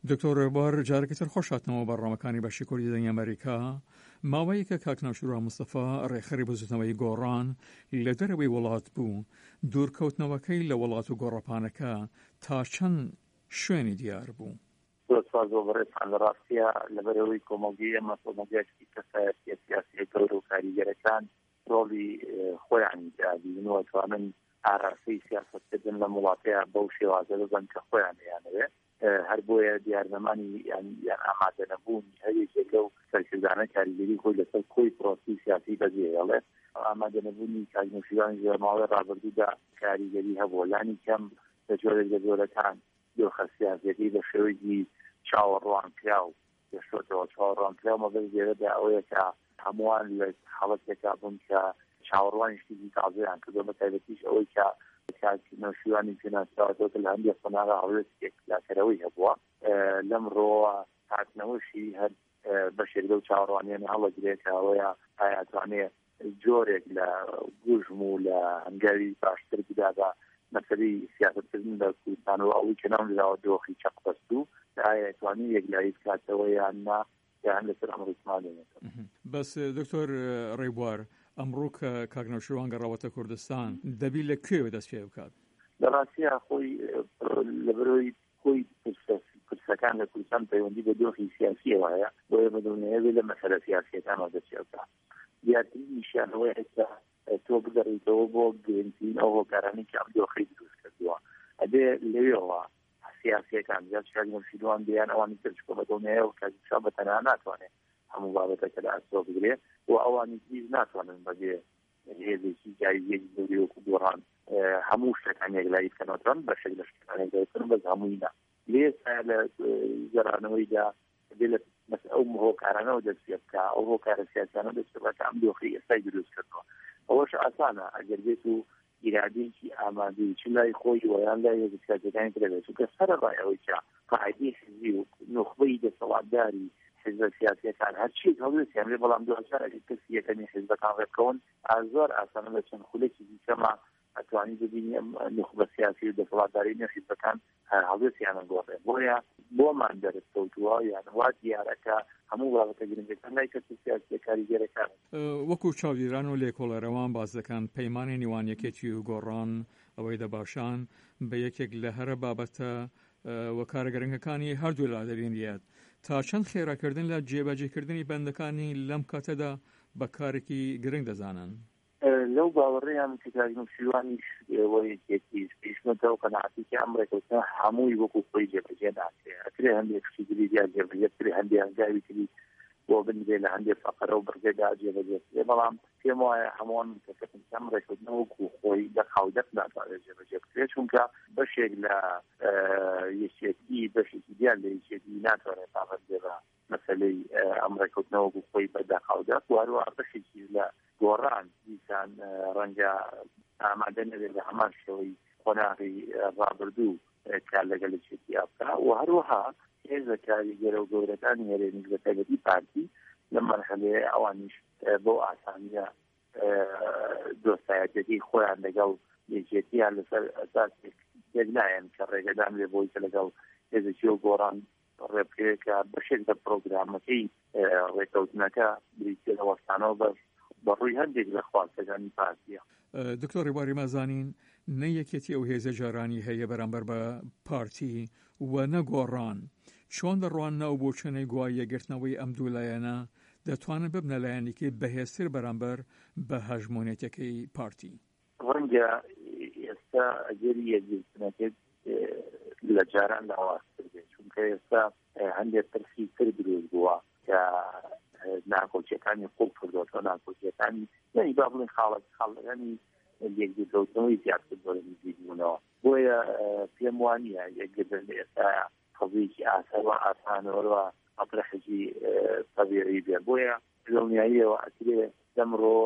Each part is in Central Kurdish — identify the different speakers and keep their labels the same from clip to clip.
Speaker 1: دکتۆر ڕێبوار جارێکتر خۆشاتنەوە بەڕامەکانی بەشی کوردی دەنگی ئەمریکا ماوەیە کە کاک ناوشیروان مستەفا ڕێخەری بەزوتنەوەی گۆڕان لە دەرەوەی وڵات بوو دوورکەوتنەوەکەی لە وڵات و گۆڕەپانەکە تا چەند شوێنی دیار بوو؟
Speaker 2: سواز بەڕێزان لە ڕاستیە لەبەرەوەی کۆمەڵگەی ئەمە کۆمەڵگەیەکی کەسایەتی سیاسی گەورە و کاریگەرەکان ڕۆڵی خۆیانی دابینەوە توانن ئاراستەی سیاسەتکردن لە وڵاتەیە بەو شێوازە ببن کە خۆیان دەیانەوێت هەر بۆیە دیارنەمانی یان ئامادە نەبوونی هەرێکێک لەو سەرکردانە کاریگەری خۆی لەسەر کۆی پرۆسی سیاسی بەجێهێڵێت ئامادە نەبوونی کاک نەوشیروان لە ماوەی ڕابردوودا کاریگەری هەبووە لانی کەم لە جۆرێک لە جۆرەکان دۆخە سیاسەتی بە شێوەیەکی چاوەڕوان کرا و دەشتەوە چاوەڕوان کراومە بەس لێرەدا ئەوەیە کە هەمووان لە حاڵەتێکا بوون کە چاوەڕوانی شتێکی تازەیان کردو بە تایبەتیش ئەوەی کە کاک نەوشیروانی پێناسراوەتەوە لە هەندێک خۆناغا هەولێتێک لاکەرەوەی هەبووە لەمڕۆوە هاتنەوەشی هەر بەشێک لەو چاوەڕوانیانە هەڵەگرێت کە ئەوەیە ئایا توانێت جۆرێک لە گوژم و لە هەنگاوی باشتر بدادا مەسەلەی سیاستکردن لە کوردستان و ئەوەی کە ناوراوە دۆخی چەقبەست و ئایا توانی یەکلایی بکاتەوە یان نا یان لەسەر ئەمە ڕسمانێت.
Speaker 1: بەس دکتۆر ڕێبوار ئەمڕۆ کە کاک نەوشیروان گەڕاوەتە کوردستان دەبی لە کوێوە دەست پێ بکات؟
Speaker 2: لە ڕاستیە خۆی لەبەرەوەی خۆی پرسەکان لە کوردستان پەیوەندی بە دۆخی سیاسیەوە هەیە بۆیە بەدڵنیایەوێت لە مەسەلە سیاسیەکانەوە دەست پێ بکات. دیارترین نیشانەوەی ئێستا تۆ بگەڕیتەوە بۆ گرنگترین ئەو هۆکارانی کە ئەم دۆخی دروست کردووە ئەبێ لەوێەوە سیاسیەکان زیاد کاک نەوشیروان دیان ئەوانی تر بەدڵنیایەوە کاک بەتەنها ناتوانێت هەموو بابەتەکە لە ئەستۆ بگرێت و ئەوانی تریش ناتوانن بەبێ هێزێکی جایزەیەکی گەورەی وەکو گۆڕان هەموو شتەکان یەکلایی بکەنەوە بەشێک لە شتەکان یەکلاییکردن بەس هەمووی نا لێستا لە گەڕانەوەیدا بێ لە ئەو هۆکارانەوە دەست پێ بکە ئەو هۆکارە سیاسیانە دەست پێ بکە ئەم دۆخی ئێستای دروست کردەوە ئەوەش ئاسانە ئەگەر بێت و ئیرادەیەکی ئامادەی چ لای خۆی ویان لای هێزەکانی ترەبێت چونکە سەرەڕای ئەوەی کە قاعدەی حزبی و نخبەی دەسەڵاتداری حزب سیاسیەکان هەرچی هەڵوێتیان لێ بەڵام 2000 کەسی یەکەمی حزبەکان ڕێبکەون زۆر ئاسانە بە چەند خولێکی دیکەمە ئەتوانی ببینی نخبە سیاسی و دەسەڵاتداری حزبەکان هەڵوێتیانە گۆڕێ بۆیە بۆمان دەرکەوتووە یان وا دیارەکە هەموو بابەتە گرنگەکان لای کەسی سیاسی کاریگەرەکان
Speaker 1: وەکو چاودێران و لێکۆڵەرەوان باز دەکەن پەیمانی نێوانیەکێتی و گۆڕان ئەوەی دەباشان بە یەکێک لە هەرە بابەتە و کارەگەرنگەکانی هەردوو لا دەبینێت تا چەند خێراکردن لە جێبەجێکردنی بەندەکانی لەم کاتەدا بە کارێکی گرنگ دەزانن.
Speaker 2: لەو باوەڕێیان کە کاک نەوشیروانیش وەیەکێتی پێشمەتەوە قەناعەتی کە ئەم ڕێکەوتنە هەمووی وەکو خۆی جێبەجێ ناکرێت ئەکرێ هەندێک شتی دیری جێبەجێ کرێ هەندێک هەنگاوی تری بۆ بنبێ لە هەندێک فەقەرە و بڕگەدا جێبەجێ کرێ بەڵام پێم وایە هەمووان متفقن کە ئەم ڕێکەوتنە وەکو خۆی دەخاودەت ناتوانێت جێبەجێ بکرێت چونکە بەشێک لە یەکێتی بەشێکی دیار لە یەکێتی ناتوانێت تاقەت بێ بە مەسەلەی ئەم ڕێکەوتنە وەکو خۆی بەدەخاودەت وهەروەها بەشێکی لە گۆڕان دیسان ڕەنگە ئامادە نەبێت لە هەمان شێوەی قۆناغی ڕابردوو کار لەگەڵ چێتی ئافتا و هەروەها هێزە کاریگەرە و گەورەکانی هەرێمی بە تایبەتی پارتی لە مەرحەلەیە ئەوانیش بۆ ئاسانیە دۆستایەتێتی خۆیان لەگەڵ یەکێتیان لەسەر ئەساسێک تێک کە ڕێگەدان لێ بۆی کە لەگەڵ هێزێکی و گۆڕان ڕێبکەوێکە بەشێک لە پرۆگرامەکەی ڕێکەوتنەکە بریتێ لە وەستانەوە بەڕووی هەندێک لە خواستەکانی پارتیە.
Speaker 1: دکتۆر ڕێبواری مازانین نەیەکێتی ئەو هێزە جارانی هەیە بەرامبەر بە پارتی و نەگۆڕان چۆن دەڕواننا و بۆ چنەی گوای یەگرتنەوەی ئەم دوو لایەنە دەتوانن ببنە لایەنێکی بەهێزتر بەرامبەر بە هەژمۆنیەتەکەی پارتی.
Speaker 2: ڕەنگە ئێستا ئەگەری یەکگرتنەکەت لە جاران لاوازتر بێت چونکە ئێستا هەندێک ترسی تر دروست بووە کە ناکۆچیەکانی قوڵ کردوەوە ناکۆچیەکانی یعنی با بڵێن خاڵەکانی یەکگرتنەوەی زیاتر بۆرەنیزیبوونەوە بۆیە پێم وانییە یەکگرتن لە ئێستاە قەزەیەکی ئاسانەوە ئاسانەوەوە ئەپرەحەجی تەبیعی بێ بۆیە دڵنیاییەوە ئەکرێ دەمڕۆ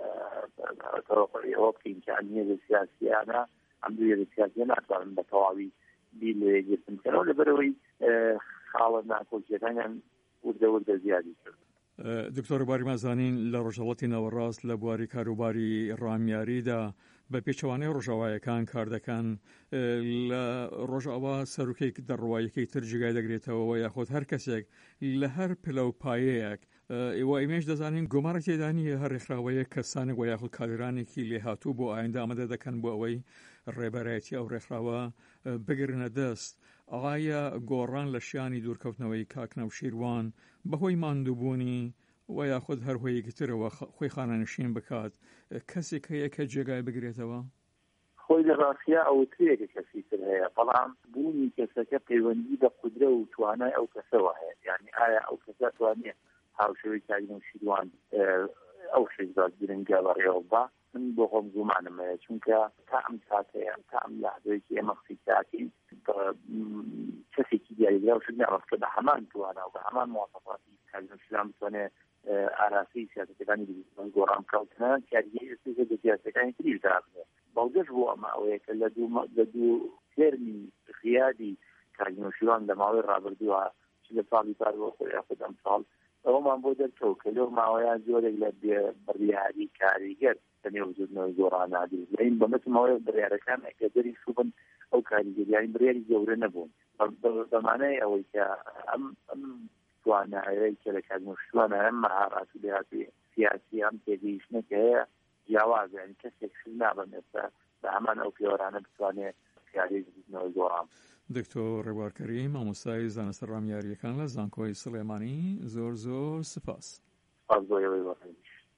Speaker 2: تەوەقعەوە بکەین کە هێزە سیاسیانە ئەم دوو هێزە سیاسیە ناتوانن بە تەواوی بیر لە یەکگرتنکەنەوە لەبەرەوەی خاڵە ناکۆچیەکانیان وردە زیادی کرد.
Speaker 1: دکتۆر باری مازانین لە ڕۆژهەڵەتی ناوەڕاست لە بواری کاروباری ڕامیاریدا بە پێچەوانەی ڕۆژاوایەکان کار دەکەن لە ڕۆژئاوا سەرۆکەی دەڕوایەکەی تر جگای دەگرێتەوە یاخۆت هەر کەسێک لە هەر پلە و پایەیەک ئێوە ئێمەش دەزانین گۆمارە تێدا نیە هەر ڕێکخراوەیە کەسانێک و یاخود کادرانێکی لێهاتوو بۆ ئایندە ئامادە دەکەن بۆ ئەوەی ڕێبەرایەتی ئەو ڕێکخراوە بگرنە دەست. ئایا گۆڕان لە شیانی دوورکەوتنەوەی کاکنەوشیروان بەهۆی ماندووبوونی و یاخود هەر هۆیەکی ترەوە خۆی خانەنشین بکات کەسێک هەیە کە جێگای بگرێتەوە؟
Speaker 2: خۆی لە ڕاستیە ئەوترێکە کەسی تر هەیە، بەڵام بوونی کەسەکە پەیوەندی بە قودرە و توانای ئەو کەسەوە هەیە. یعنی ئایا ئەو کەسە توانێت هاوشێوەی کاکنەوشیروان ئەو شێزات گرنگە بەڕێوە بە من بۆ خۆم گومانم هەیە، چونکە تا ئەم کاتەیە تا ئەم لەحظەیەکی ئێمە قسەی کەسێکی دیاریکرا و شت ناوەستکە بە هەمان توانە و بە هەمان مواصفاتی کاکنەوشیروان بتوانێت ئاراستەی سیاسەتەکانی گۆڕان بکەوتنە کاریگەری ئێستێکە بە سیاسەتەکانی تری دابنێت. بەڵگەش بۆ ئەمە ئەوەیە کە لە دوو تێرمی خیادی کاکنەوشیروان لە ماوەی ڕابردووە لە ساڵی پارەوە خۆی یاخود ئەم ساڵ ئەوەمان بۆ دەرکەوت کە لەو ماوەیان زۆرێک لە بڕیاری کاریگەر لەنێوزودنەوەی گۆڕان نادرێت. لەین بەمەتمەوەی بڕیارەکان ئەگەدەری سوبن ئەو کاریگەریانی بڕیاری گەورە نەبوون بەمانای ئەوەی کە ئەم توانایەی کە لە کاکنەوشیروانە ئەم مەهارات و دەهاتی سیاسی ئەم تێگەیشتنەکە هەیە جیاوازە، یعنی کەسێک شت نابەنێتە بە هەمان ئەو پێوەرانە بتوانێت کاریگەری گۆڕان.
Speaker 1: دکتۆر ڕێبوار کەریم مامۆستای زانستە ڕامیاریەکان لە زانکۆی سلێمانی زۆر سپاس.
Speaker 2: سپاس بۆ ئێوەی